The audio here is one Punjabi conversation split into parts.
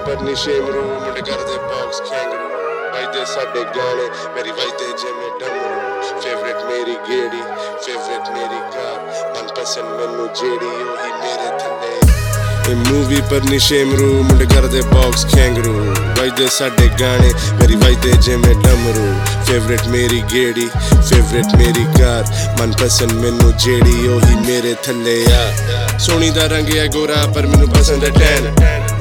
ਪਰ ਨਿਸ਼ੇਮ ਰੂ ਮੁੰਡੇ ਕਰਦੇ ਬਾਕਸ ਖੈਂਗਰੂ ਵਜਦੇ ਸਾਡੇ ਗਾਣੇ ਮੇਰੀ ਵਜਦੇ ਜਿਵੇਂ ਡਮਰੂ ਫੇਵਰੇਟ ਮੇਰੀ ਗੇੜੀ ਫੇਵਰੇਟ ਮੇਰੀ ਕਾਰ ਮਨਪਸੰਦ ਮੈਨੂੰ ਜਿਹੜੀ ਉਹੀ ਮੇਰੇ ਥੱਲੇ ਇਹ ਮੂਵੀ ਪਰ ਨਿਸ਼ੇਮ ਰੂ ਮੁੰਡੇ ਕਰਦੇ ਬਾਕਸ ਖੈਂਗਰੂ ਵਜਦੇ ਸਾਡੇ ਗਾਣੇ ਮੇਰੀ ਵਜਦੇ ਜਿਵੇਂ ਡਮਰੂ ਫੇਵਰੇਟ ਮੇਰੀ ਗੇੜੀ ਫੇਵਰੇਟ ਮੇਰੀ ਕਾਰ ਮਨਪਸੰਦ ਮੈਨੂੰ ਜਿਹੜੀ ਉਹੀ ਮੇਰੇ ਥੱਲੇ ਆ ਸੋਹਣੀ ਦਾ ਰੰਗ ਹੈ ਗੋਰਾ ਪਰ ਮੈਨੂੰ ਪਸੰਦ ਹੈ ਟੈਨ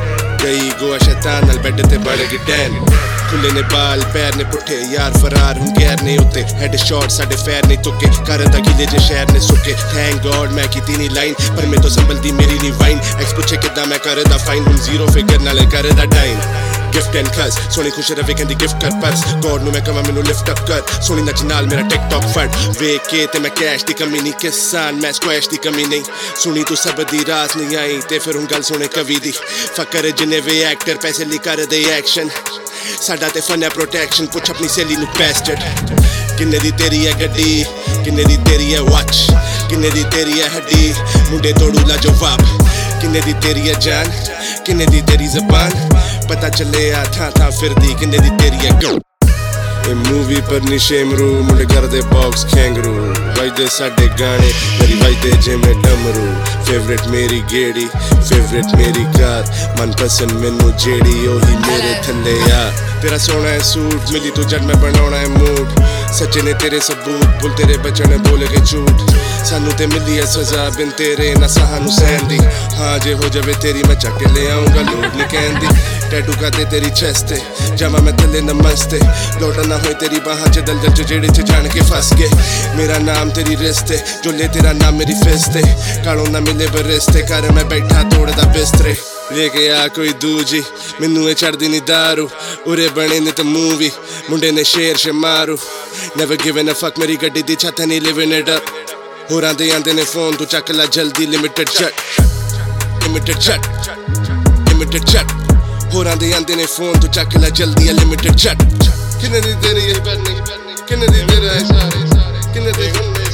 ਗਈ ਗੋਆ ਸ਼ੈਤਾਨ ਨਾਲ ਬੈੱਡ ਤੇ ਬੜ ਗਈ ਟੈਨ ਖੁੱਲੇ ਨੇ ਬਾਲ ਪੈਰ ਨੇ ਪੁੱਠੇ ਯਾਰ ਫਰਾਰ ਹੁਣ ਗੈਰ ਨੇ ਉੱਤੇ ਹੈਡ ਸ਼ਾਟ ਸਾਡੇ ਫੈਰ ਨਹੀਂ ਤੁੱਕੇ ਕਰਦਾ ਗਿਲੇ ਜੇ ਸ਼ਹਿਰ ਨੇ ਸੁੱਕੇ ਥੈਂਕ ਗੋਡ ਮੈਂ ਕੀਤੀ ਨਹੀਂ ਲਾਈਨ ਪਰ ਮੇਰੇ ਤੋਂ ਸੰਭਲਦੀ ਮੇਰੀ ਨਹੀਂ ਵਾਈਨ ਐਕਸ ਪੁੱਛੇ ਕਿੱਦਾਂ ਮੈਂ ਕਰਦਾ ਫਾਈਨ ਹੁਣ ਜ਼ੀਰੋ ਫਿਗਰ ਨਾਲੇ ਕਰਦਾ ਡਾਈਨ ਗਿਫਟ ਐਂਡ ਕਸ ਸੋਹਣੀ ਖੁਸ਼ ਰਵੇ ਕਹਿੰਦੀ ਗਿਫਟ ਕਰ ਪਰਸ ਗੋਡ ਨੂੰ ਮੈਂ ਕਹਾਂ ਮੈਨੂੰ ਲਿਫਟ ਅਪ ਕਰ ਸੋਹਣੀ ਨੱਚ ਨਾਲ ਮੇਰਾ ਟਿਕਟੌਕ ਫੜ ਵੇਖ ਕੇ ਤੇ ਮੈਂ ਕੈਸ਼ ਦੀ ਕਮੀ ਨਹੀਂ ਕਿਸਾਨ ਮੈਂ ਸਕੁਐਸ਼ ਦੀ ਕਮੀ ਨਹੀਂ ਸੁਣੀ ਤੂੰ ਸਭ ਦੀ ਰਾਸ ਨਹੀਂ ਆਈ ਤੇ ਫਿਰ ਹੁਣ ਗੱਲ ਸੁਣੇ ਕਵੀ ਦੀ ਫਕਰ ਜਿੰਨੇ ਵੀ ਐਕਟਰ ਪੈਸੇ ਲਈ ਕਰਦੇ ਐਕਸ਼ਨ ਸਾਡਾ ਤੇ ਫਨ ਹੈ ਪ੍ਰੋਟੈਕਸ਼ਨ ਪੁੱਛ ਆਪਣੀ ਸਹੇਲੀ ਨੂੰ ਬੈਸਟਡ ਕਿੰਨੇ ਦੀ ਤੇਰੀ ਹੈ ਗੱਡੀ ਕਿੰਨੇ ਦੀ ਤੇਰੀ ਹੈ ਵਾਚ ਕਿੰਨੇ ਦੀ ਤੇਰੀ ਹੈ ਹੱਡੀ ਮੁੰਡੇ ਤੋੜੂ ਲਾ ਜਵਾਬ ਕਿੰਨੇ ਦੀ ਤੇਰੀ ਹੈ ਜਾਨ ਕਿੰਨੇ ਦੀ ਤੇਰੀ ਜ਼ਬਾਨ ਪਤਾ ਚੱਲੇ ਆ ਥਾਂ ਥਾਂ ਫਿਰਦੀ ਕਿੰਨੇ ਦੀ ਤੇਰੀ ਹੈ ਗੋ ਇਹ ਮੂਵੀ ਪਰ ਨਿਸ਼ੇਮ ਰੂ ਮੁੰਡੇ ਕਰਦੇ ਬਾਕਸ ਖੈਂਗਰੂ ਵਜਦੇ ਸਾਡੇ ਗਾਣੇ ਮੇਰੀ ਵਜਦੇ ਜਿਵੇਂ ਡਮਰੂ ਫੇਵਰੇਟ ਮੇਰੀ ਗੇੜੀ ਫੇਵਰੇਟ ਮੇਰੀ ਕਾਰ ਮਨਪਸੰਦ ਮੈਨੂੰ ਜਿਹੜੀ ਉਹੀ ਮੇਰੇ ਥੱਲੇ ਆ ਤੇਰਾ ਸੋਹਣਾ ਹੈ ਸੂਟ ਮਿਲੀ ਤੂੰ ਜਦ ਮੈਂ ਬਣਾਉਣਾ ਹੈ ਮੂਡ ਸੱਚੇ ਨੇ ਤੇਰੇ ਸਬੂਤ ਬੁੱਲ ਤੇਰੇ ਬੱਚੇ ਨੇ ਬੋਲੇ ਕੇ ਝੂਠ ਸਾਨੂੰ ਤੇ ਮਿਲੀ ਹੈ ਸਜ਼ਾ ਬਿਨ ਤੇਰੇ ਨਾ ਸਾਨੂੰ ਸਹਿਣ ਦੀ ਹਾਂ ਜੇ ਹੋ ਜਾਵੇ ਤੇਰੀ ਮੈਂ ਚੱਕ ਕੇ ਲੈ ਆਉਂਗਾ ਲੋਕ ਨਹੀਂ ਕਹਿੰਦੀ ਟੈਟੂ ਕਰਦੇ ਤੇਰੀ ਚੈਸਟ ਤੇ ਜਾਵਾਂ ਮੈਂ ਥੱਲੇ ਨਮਸਤੇ ਲੋਟਾ ਨਾ ਹੋਏ ਤੇਰੀ ਬਾਹਾਂ ਚ ਦਲਦਲ ਚ ਜਿਹੜੇ ਚ ਜਾਣ ਕੇ ਫਸ ਗਏ ਮੇਰਾ ਨਾਮ ਤੇਰੀ ਰਿਸ਼ਤੇ ਜੋ ਲੈ ਤੇਰਾ ਨਾਮ ਮੇਰੀ ਫਿਸਤੇ ਕਾਲੋਂ ਨਾ ਮਿਲੇ ਬਰਿਸ਼ਤੇ ਕਰ ਮੈਂ ਬੈਠਾ ਤੋੜਦਾ ਬਿਸਤਰੇ ਲੈ ਕੇ ਆ ਕੋਈ ਦੂਜੀ ਮੈਨੂੰ ਇਹ ਚੜਦੀ ਨਹੀਂ ਦਾਰੂ ਉਰੇ ਬਣੇ ਨੇ ਤੇ ਮੂਵੀ ਮੁੰਡੇ ਨੇ ਸ਼ੇਰ ਸ਼ਮਾਰੂ ਨੈਵਰ ਗਿਵਨ ਅ ਫੱਕ ਮੇਰੀ ਗੱਡੀ ਦੀ ਛੱਤ ਨਹੀਂ ਲਿਵਿੰਗ ਇਟ ਅਪ ਹੋਰਾਂ ਦੇ ਆਂਦੇ ਨੇ ਫੋਨ ਤੂੰ ਚੱਕ ਲੈ ਜਲਦੀ ਲਿਮਿਟਡ ਜੱਟ ਲਿਮਿਟਡ ਜੱਟ ਲਿਮਿਟਡ ਜੱਟ ਹੋਰਾਂ ਦੇ ਆਂਦੇ ਨੇ ਫੋਨ ਤੂੰ ਚੱਕ ਲੈ ਜਲਦੀ ਲਿਮਿਟਡ ਜੱਟ ਕਿੰਨੇ ਦੀ ਤੇਰੀ ਹੈ ਬਰਨੀ ਕਿੰਨੇ ਦੀ ਤੇਰਾ ਹੈ ਸਾਰੇ ਕਿੰਨੇ ਦੇ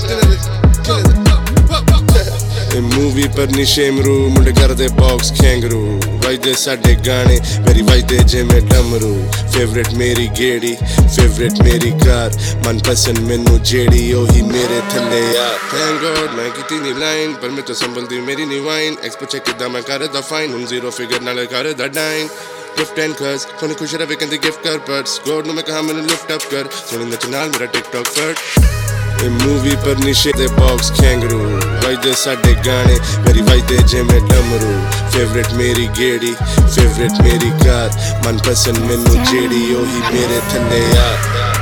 ਇਹ ਮੂਵੀ ਪਰ ਨਿਸ਼ੇਮ ਰੂ ਮੁੰਡੇ ਕਰਦੇ ਬਾਕਸ ਖੈਂਗਰੂ ਵਜਦੇ ਸਾਡੇ ਗਾਣੇ ਮੇਰੀ ਵਜਦੇ ਜਿਵੇਂ ਡਮਰੂ ਫੇਵਰੇਟ ਮੇਰੀ ਗੇੜੀ ਫੇਵਰੇਟ ਮੇਰੀ ਕਾਰ ਮਨਪਸੰਦ ਮੈਨੂੰ ਜਿਹੜੀ ਉਹੀ ਮੇਰੇ ਥੱਲੇ ਆ ਥੈਂਕ ਗੋਡ ਮੈਂ ਕੀਤੀ ਨਹੀਂ ਲਾਈਨ ਪਰ ਮੇਰੇ ਤੋਂ ਸੰਭਲਦੀ ਮੇਰੀ ਨਹੀਂ ਵਾਈਨ ਐਕਸ ਪੁੱਛੇ ਕਿੱਦਾਂ ਮੈਂ ਕਰਦਾ ਫਾਈਨ ਹੁਣ ਜ਼ੀਰੋ ਫਿਗਰ ਨਾਲ ਕਰਦਾ ਡਾਈਨ ਗਿਫਟ ਐਂਡ ਕਸ ਸੋਹਣੀ ਖੁਸ਼ ਰਵੇ ਕਹਿੰਦੀ ਗਿਫਟ ਕਰ ਪਰਸ ਗੋਡ ਨੂੰ ਮੈਂ ਕਹਾਂ ਮੈਨੂੰ ਲਿਫਟ ਅਪ ਕਰ ਸੋਹਣੀ ਨੱਚ ਨਾਲ ਮੇਰਾ ਟਿਕਟੌਕ ਫੜ ਇਹ ਮੂਵੀ ਪਰ ਨਿਸ਼ੇ ਦੇ ਬਾਕਸ ਖੈਂਗਰੂ ਵਜਦੇ ਸਾਡੇ ਗਾਣੇ ਮੇਰੀ ਵਜਦੇ ਜਿਵੇਂ ਡਮਰੂ ਫੇਵਰੇਟ ਮੇਰੀ ਗੇੜੀ ਫੇਵਰੇਟ ਮੇਰੀ ਕਾਰ ਮਨਪਸੰਦ ਮੈਨੂੰ ਜਿਹੜੀ ਉਹੀ ਮੇਰੇ ਥੱਲੇ ਆ